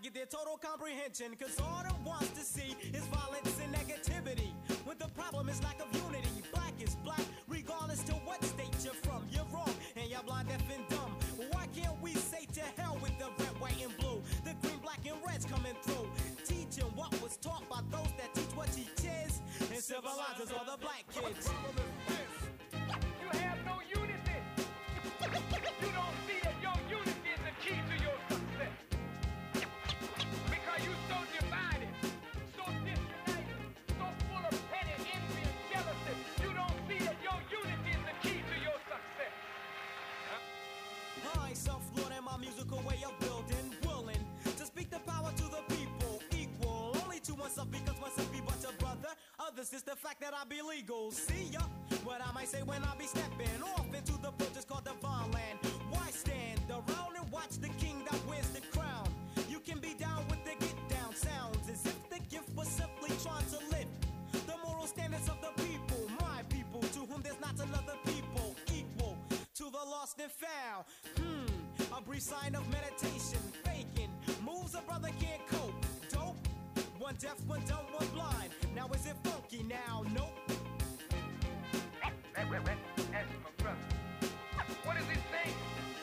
get their total comprehension. Cause all it wants to see is violence and negativity. When the problem is lack of unity. Black is black, regardless to what state you're from. You're wrong, and you're blind, deaf, and dumb. Why can't we say to hell with the red, white, and blue? The green, black, and red's coming through. Teaching what was taught by those that teach what teaches. And civilizes all the black kids. The problem is this. You have no unity. You don't see that your unity is the key to your success. Because you so divided, so disunited, so full of petty envy and jealousy. You don't see that your unity is the key to your success. I ain't self-lord in my musical way of building, willing to speak the power to the people, equal only to oneself because oneself be but a brother. Others is the fact that I be legal. See ya? What I might say when I be stepping off into the protest called Divine Land. Why stand around and watch the king that wears the crown? You can be down with the get down sounds as if the gift was simply trying to lift the moral standards of the people, my people, to whom there's not another people equal to the lost and found. A brief sign of meditation, faking moves a brother can't cope. Dope, one deaf, one dumb, one blind. Now is it funky now? Nope. Ask my brother. What is he saying?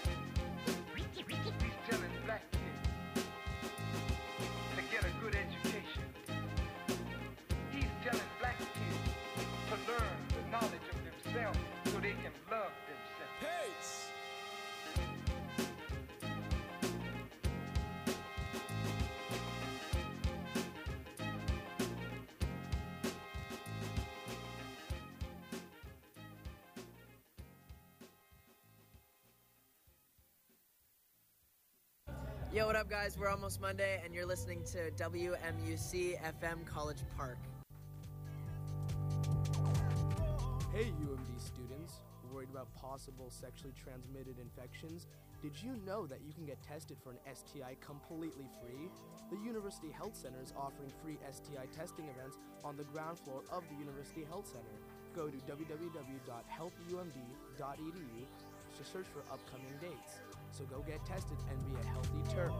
He's telling black kids to get a good education. He's telling black kids to learn the knowledge of themselves so they can love themselves. Peace. Yo, what up, guys? We're almost Monday, and you're listening to WMUC FM College Park. Hey, UMD students. Worried about possible sexually transmitted infections? Did you know that you can get tested for an STI completely free? The University Health Center is offering free STI testing events on the ground floor of the University Health Center. Go to www.healthumd.edu to search for upcoming dates. So go get tested and be a healthy terp.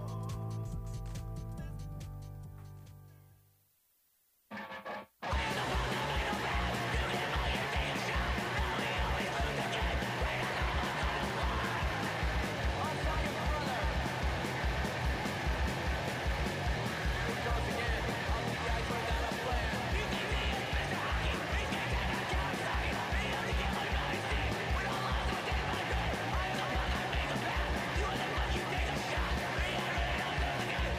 You are the one you take a shot.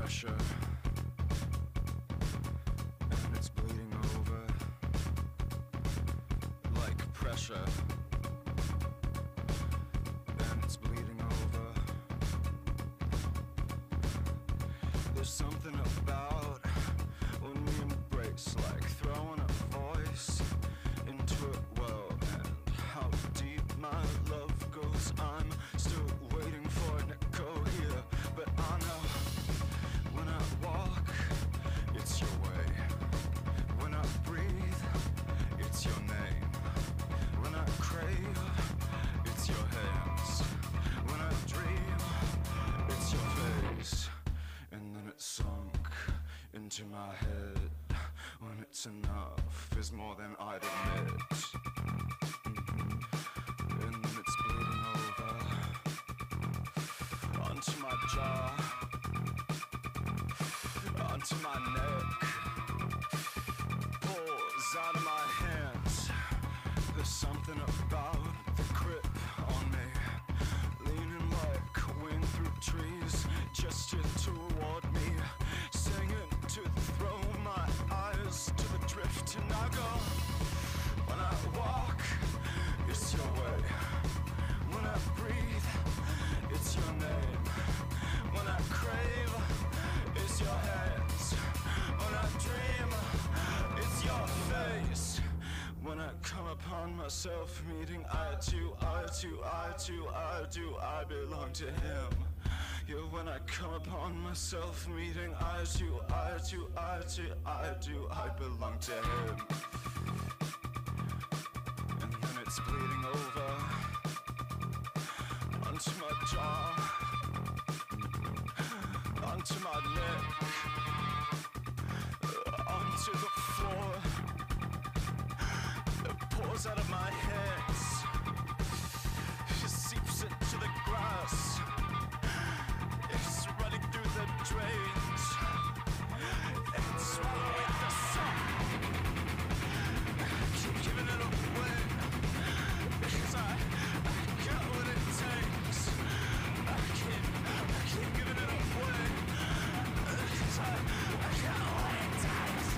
pressure, and it's bleeding over like pressure, and it's bleeding over. There's something about when we embrace, like throwing a voice into a well, and how deep my love goes. I'm still waiting for an echo here, but I know when I walk, it's your way. When I breathe, it's your name. When I crave, it's your hands. When I dream, it's your face. And then it sunk into my head when it's enough is more than I'd admit. And then it's bleeding over onto my jaw, onto my neck, pours out of my hands. There's something about the grip on me, leaning like wind through trees, gesture toward me, singing to throw my eyes to the drift. And I go, when I walk, it's your way. When I breathe, it's your name. When I crave, it's your hands. When I dream, it's your face. When I come upon myself meeting eye to eye to eye to eye, do I belong to him? Yeah, when I come upon myself meeting eye to eye to eye to eye, do I belong to him? And then it's bleeding over onto my jaw, onto my neck, onto the floor. It pours out of my hands, it seeps into the grass. It's running through the drains, it's swallowing the sun. I keep giving it away, because I got what it takes. I keep giving it away, because I got what it takes.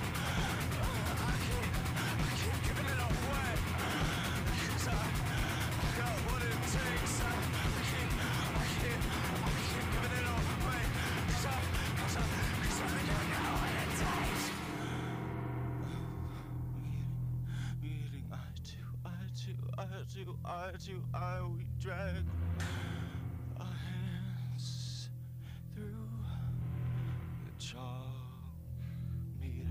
I keep giving it away, because I got what it takes. I keep giving it away, because I got what it takes. Meeting eye to eye to eye, we drag our hands through the chalk. Meeting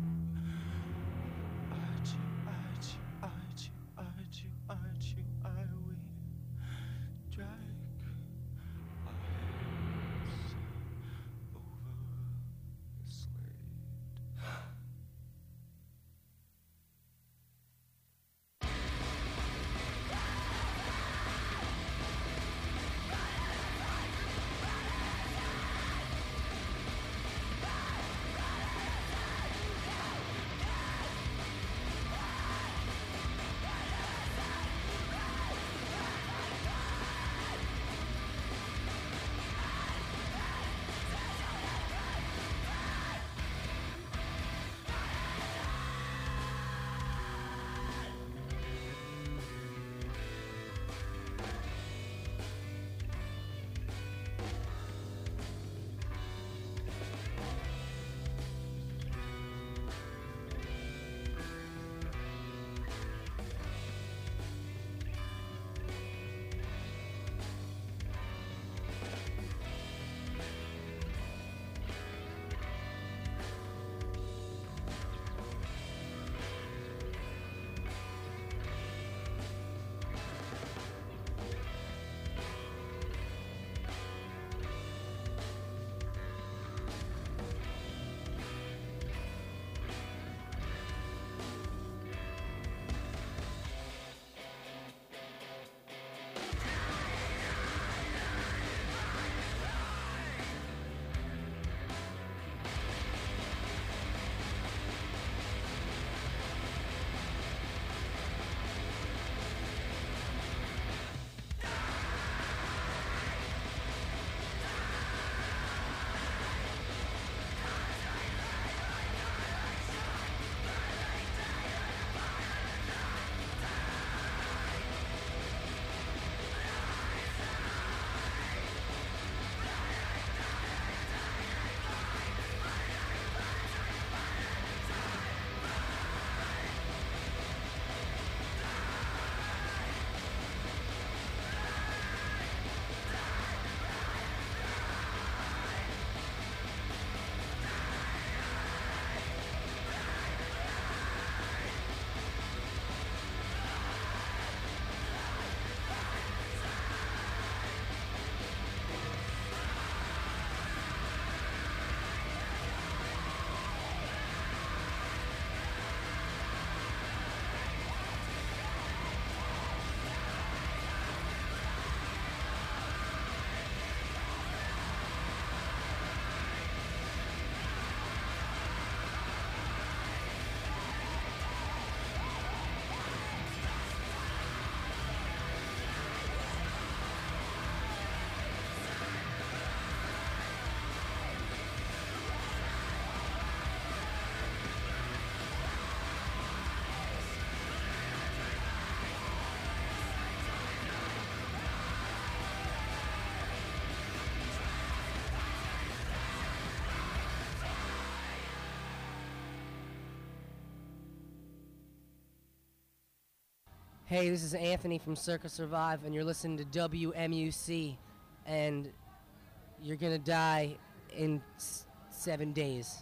eye to eye to eye to eye to eye to eye, we drag our hands over the slate. Hey, this is Anthony from Circa Survive, and you're listening to WMUC, and you're gonna die in 7 days.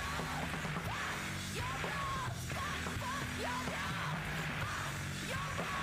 Your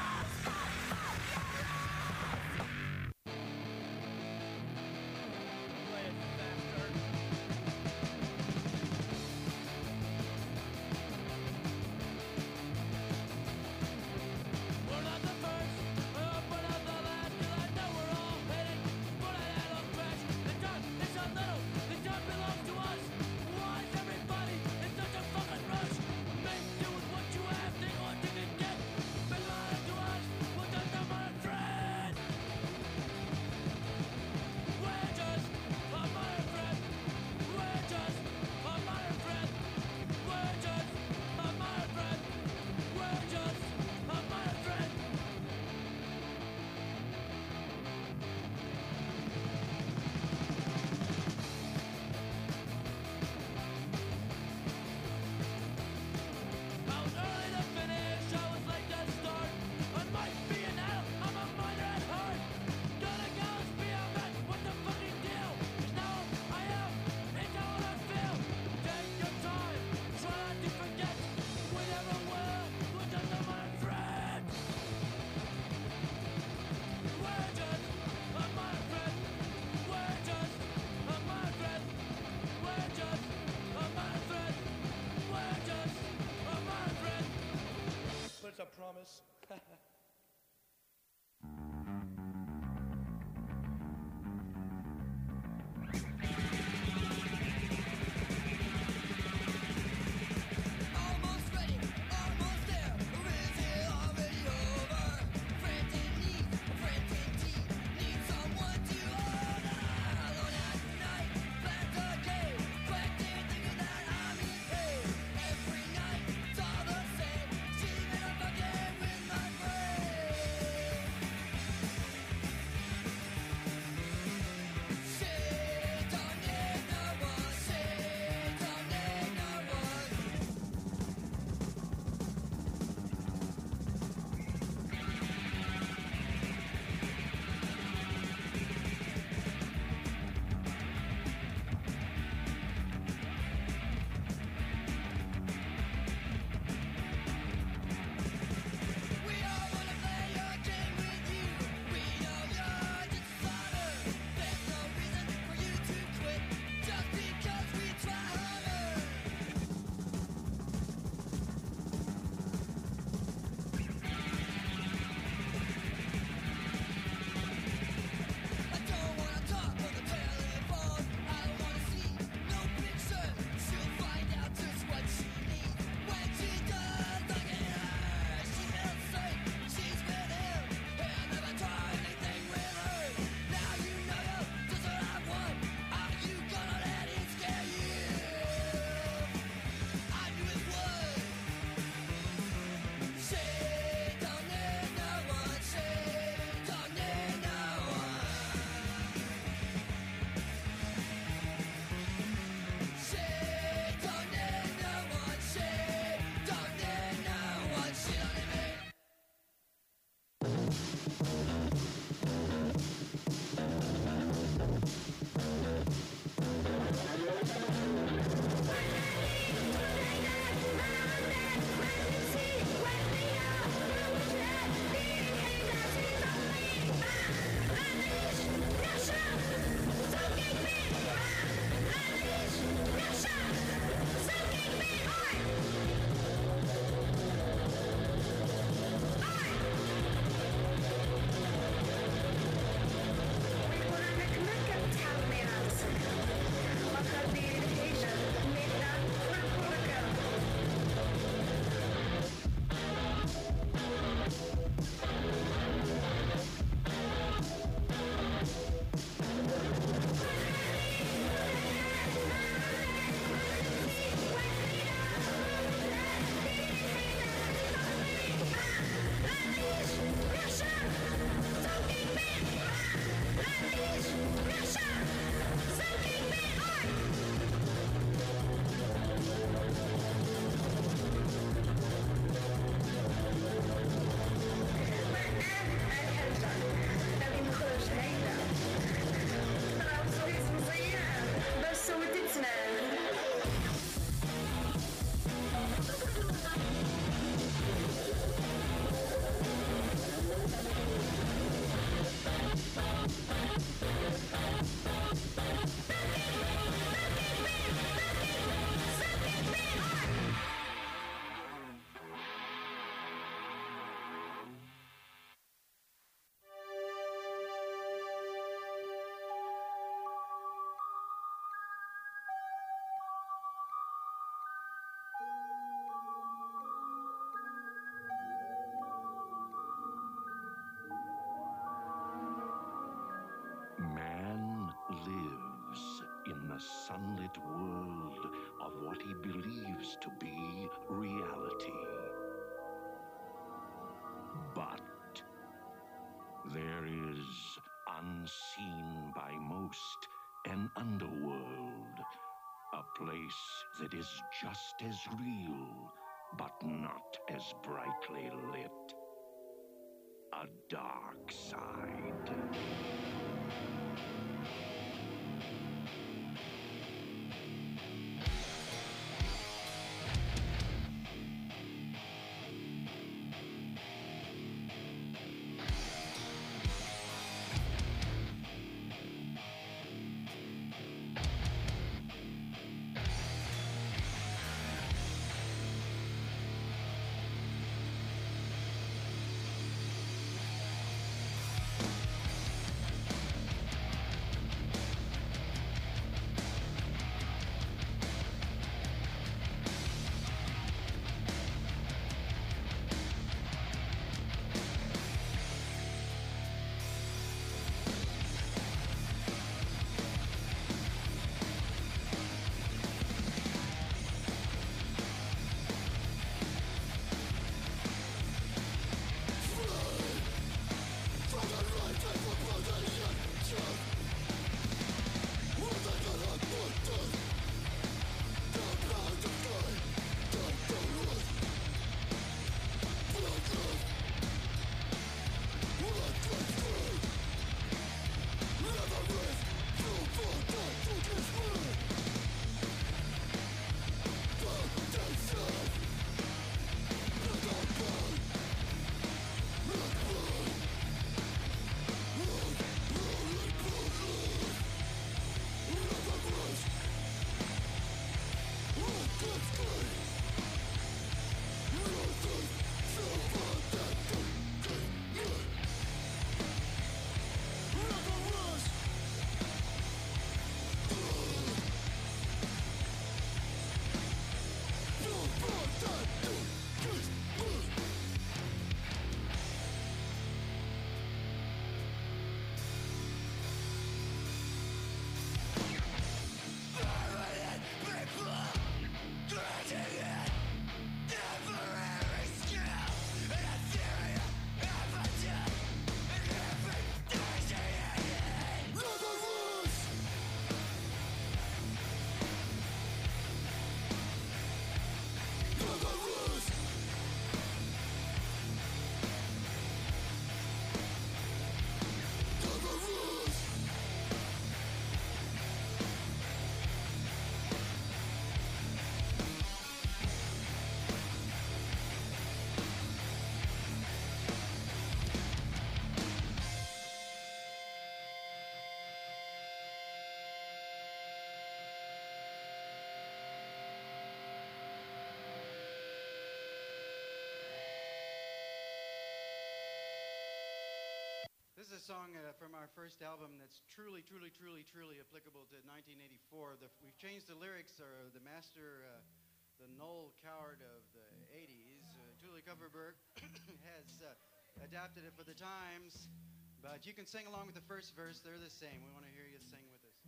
a sunlit world of what he believes to be reality. But there is, unseen by most, an underworld, a place that is just as real, but not as brightly lit. A dark side. This is a song from our first album that's truly applicable to 1984. We've changed the lyrics, or the master, the Noel Coward of the 80s, Julie Coverberg, has adapted it for the times. But you can sing along with the first verse. They're the same. We want to hear you sing with us.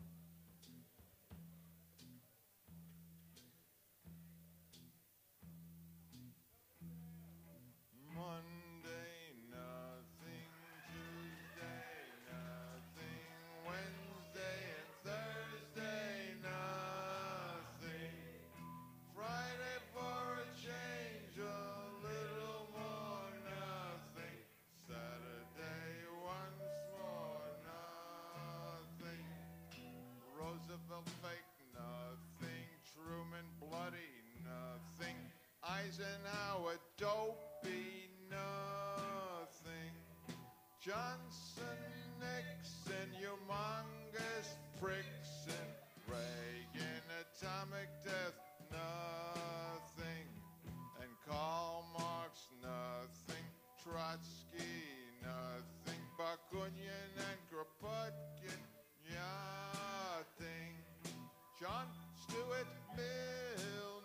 Monday, nothing. Tuesday, nothing. Wednesday and Thursday, nothing. Friday for a change, a little more, nothing. Saturday, once more, nothing. Roosevelt fake, nothing. Truman bloody, nothing. Eisenhower dopey, nothing. Johnson, Nixon, humongous pricks, and Reagan, atomic death, nothing. And Karl Marx, nothing. Trotsky, nothing. Bakunin and Kropotkin, nothing. John Stuart Mill,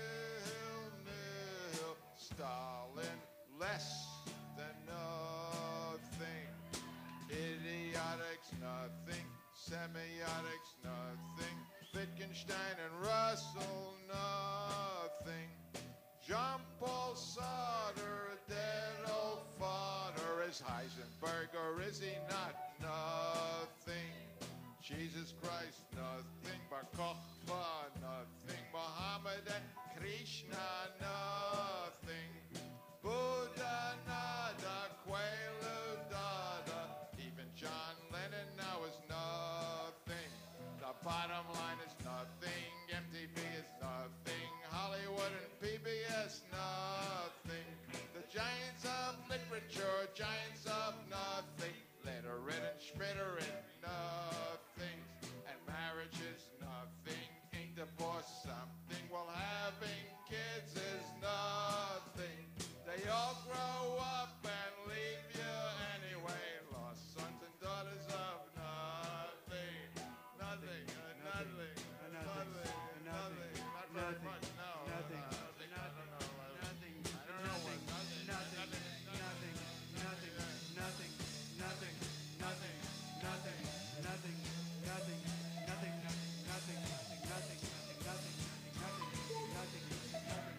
nil. Stalin, less than nothing. Idiotics, nothing. Semiotics, nothing. Wittgenstein and Russell, nothing. Jean-Paul Sartre, a dead old father. Is Heisenberg or is he not? Nothing. Jesus Christ, nothing. Bar Kokhba, nothing. Muhammad and Krishna, nothing. Buddha, nada. Quaalude, dada. Even John Lennon now is nothing. The bottom line is nothing. MTV is nothing. Hollywood and PBS, nothing. The giants of literature, giants of nothing. Litterin and Schmitterin, nothing. And marriage is nothing. Ain't divorce something? Well, having kids is nothing. They all grow up and leave you anyway. Lost sons and daughters of nothing. Nothing, nothing, nothing, nothing. Not very much, no. Nothing, nothing, I don't know. Nothing, I don't know what nothing, nothing, nothing, nothing, nothing, nothing, nothing, nothing, nothing, nothing, nothing, nothing, nothing, nothing, nothing, nothing.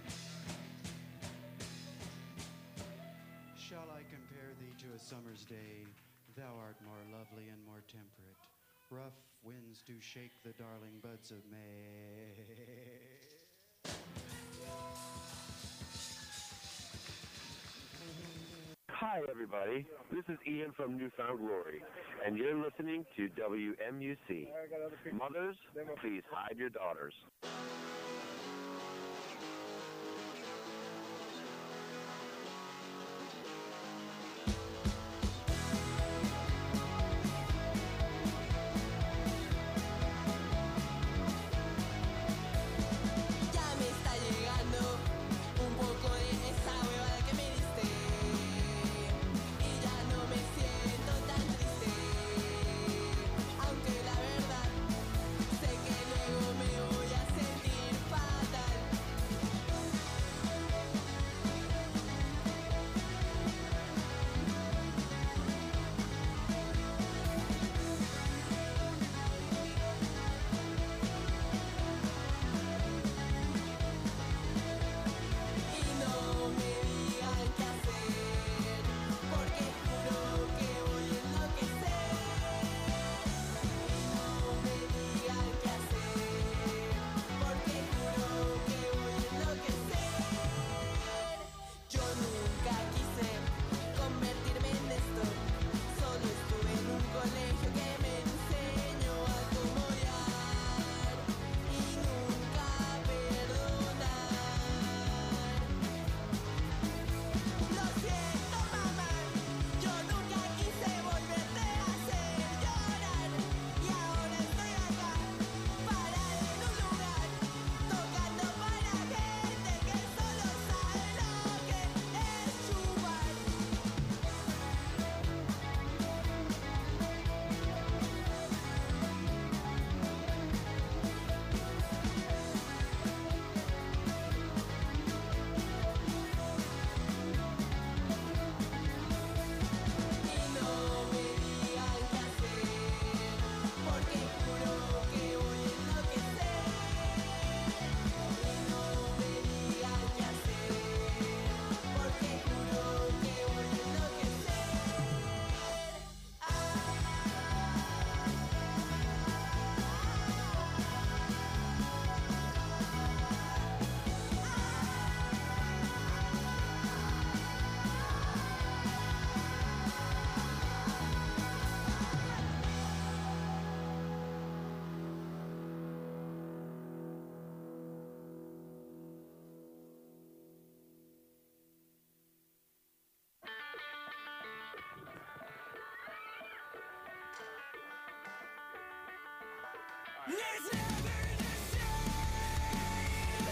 Shall I compare thee to a summer's day? Thou art more lovely and more temperate. Rough winds do shake the darling buds of May. Hi, everybody. This is Ian from Newfound Glory, and you're listening to WMUC. Mothers, please hide your daughters. Ya me está llegando un poco de esa huevada que me diste y ya no me siento tan triste, aunque la verdad sé que luego me voy a sentir fatal. Y no me digan qué hacer, porque juro que voy a enloquecer. Y no me digan qué hacer, porque juro que voy a enloquecer. Yo nunca quise convertirme en esto, solo estuve en un colegio que me enseñó a cómo odiar y nunca perdonar. Lo siento, mamá, yo nunca quise volverte a hacer llorar y ahora estoy acá, parada en un lugar, tocando para gente que solo sabe lo que es chupar. Y no me digan qué hacer, porque juro que voy a enloquecer. Y no me digan qué hacer, porque juro que voy a enloquecer. It's never the same.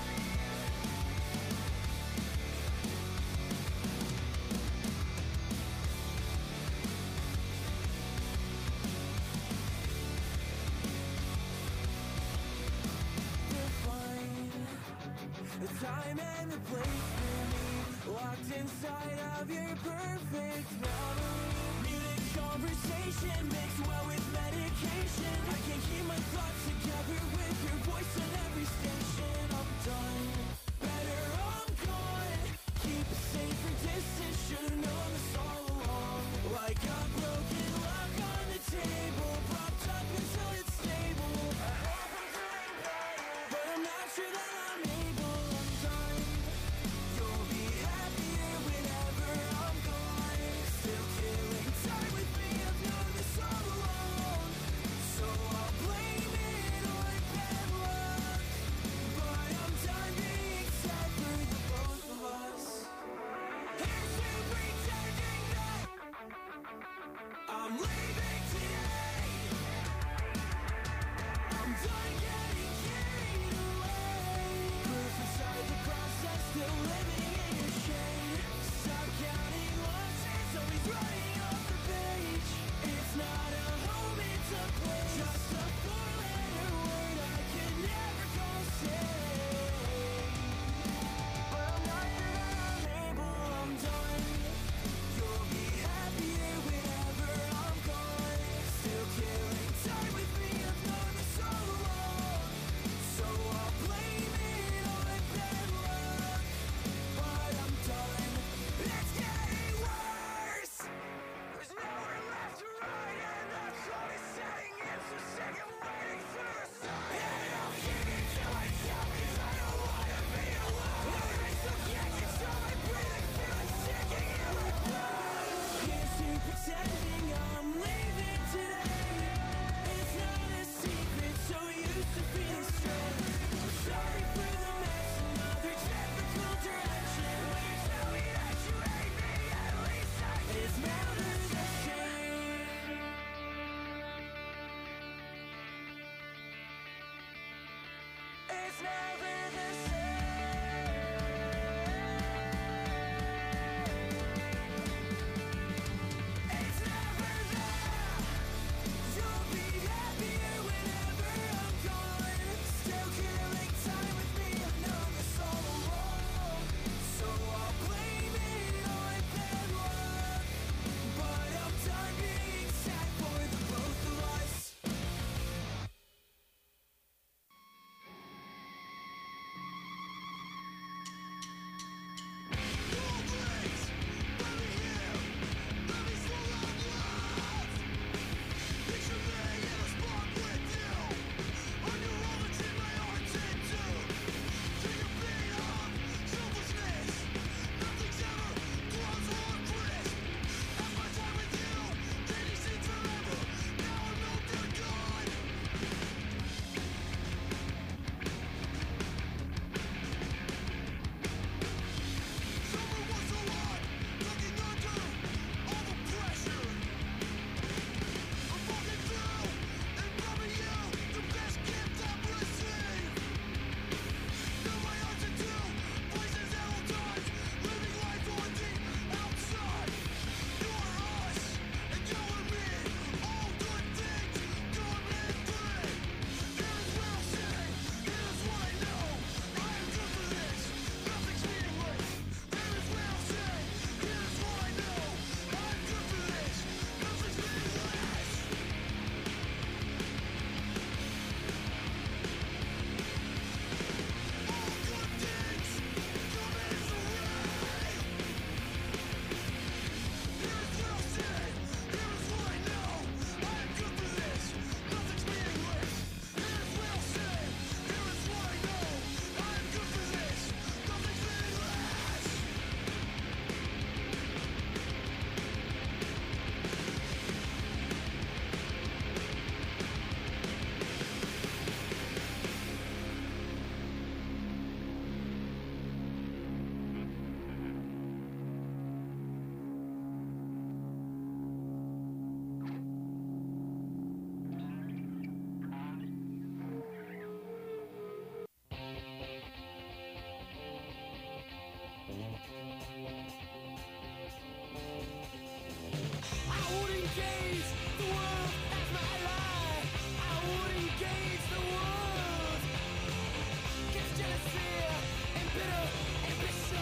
Define the time and the place for me, locked inside of your perfect memory. Music show conversation mixed well with medication. I can't keep my thoughts together with your voice on every station. I'm done. Better I'm gone. Keep a safer distance. Should've known this all along. Like a broken lock on the table, propped up until it's stable. I hope I'm doing better, but I'm not sure that I'm able. I'm done. You'll be happier whenever I'm gone. Still killing time with me. I've known this all along. So I'll blame it on bad luck. But I'm done being sad for the both of us. Here's to pretending that I'm leaving today. I'm done getting carried away. Proof inside the process, still living in your shade. Stop counting losses, always writing off the page. It's not a home, it's a place. Just a four-letter word I can never call safe. But I'm not sure that I'm able, I'm done. You'll be happier whenever I'm gone. Still killing time with me, I've known this all along. So I'll blame it on bad luck. But I'm done. It's getting worse. There's nowhere left to ride, and the sun is setting in. So sick of waiting for a sign. And I'll keep it to myself, 'cause I don't wanna be alone. I still can't control my breathing, feeling sinking in my blood. Here's to pretending I'm leaving today. It's not a secret, so used to being straight. I'm sorry for the mess, another typical direction. When you tell me that you hate me, at least I can. It's never the same. It's never the same. It's never there. You'll be happier whenever I'm gone. Still killing time with me, I've known this all along. So I'll blame it on bad luck. But I'm done being sad for the both of us.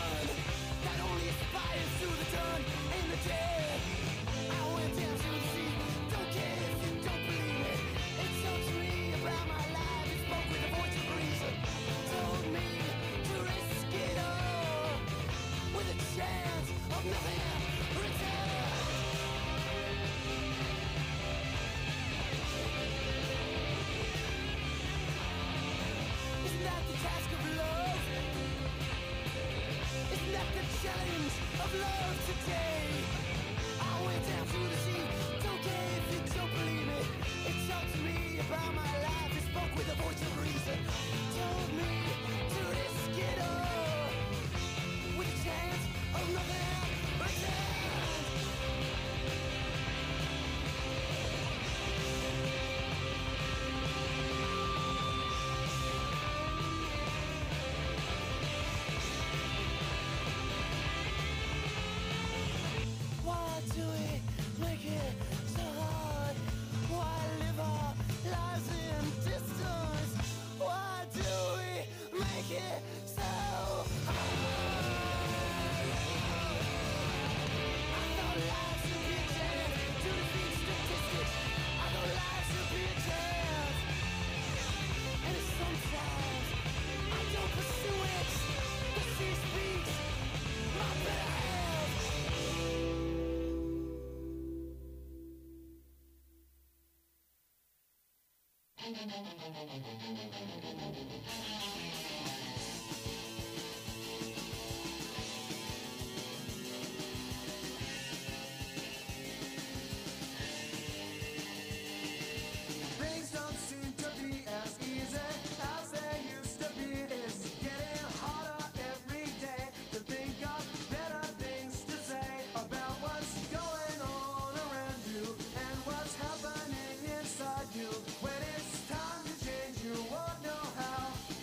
Through the dawn and the dead, I went down to the sea. of love today. I went down to the sea. Don't care if you don't believe me. It talked to me about my life. It spoke with the voice of reason. Told me to risk it all with a chance of nothing return. Why do we make it so hard? Why live our lives in distance? Why do we make it so hard? I thought life should be a chance to defeat statistics. I thought life should be a chance. And sometimes I don't pursue it. The sea speaks my better half. Things don't seem to be as easy as they used to be. It's getting harder every day to think of better things to say about what's going on around you and what's happening inside you. When it's time to change, you won't know how.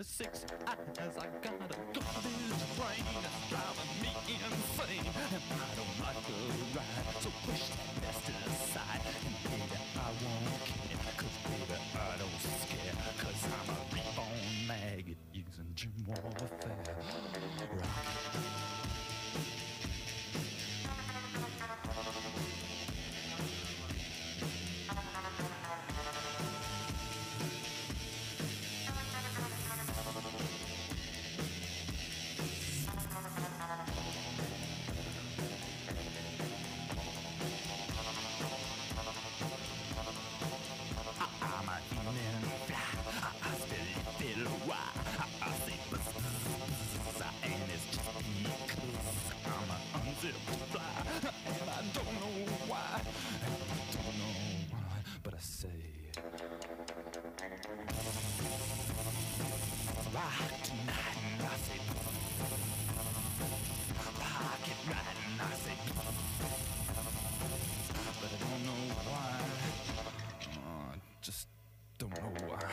6 hours. I got a garbage train that's driving me insane, and I don't like the ride, so push that mess to the side. And baby, I won't care, 'cause baby, I don't scare, 'cause I'm a reborn maggot using gym warfare. Rock. I'm a human fly. I still little why. I say buzz, and it's just because I'm an unzipped fly, and I don't know why. I don't know why, but I say rock tonight, and I say rock it right, and I say, but I don't know why. Just don't know why.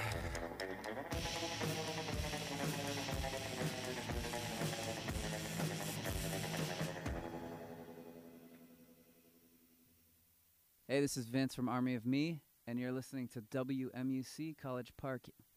Hey, this is Vince from Army of Me, and you're listening to WMUC College Park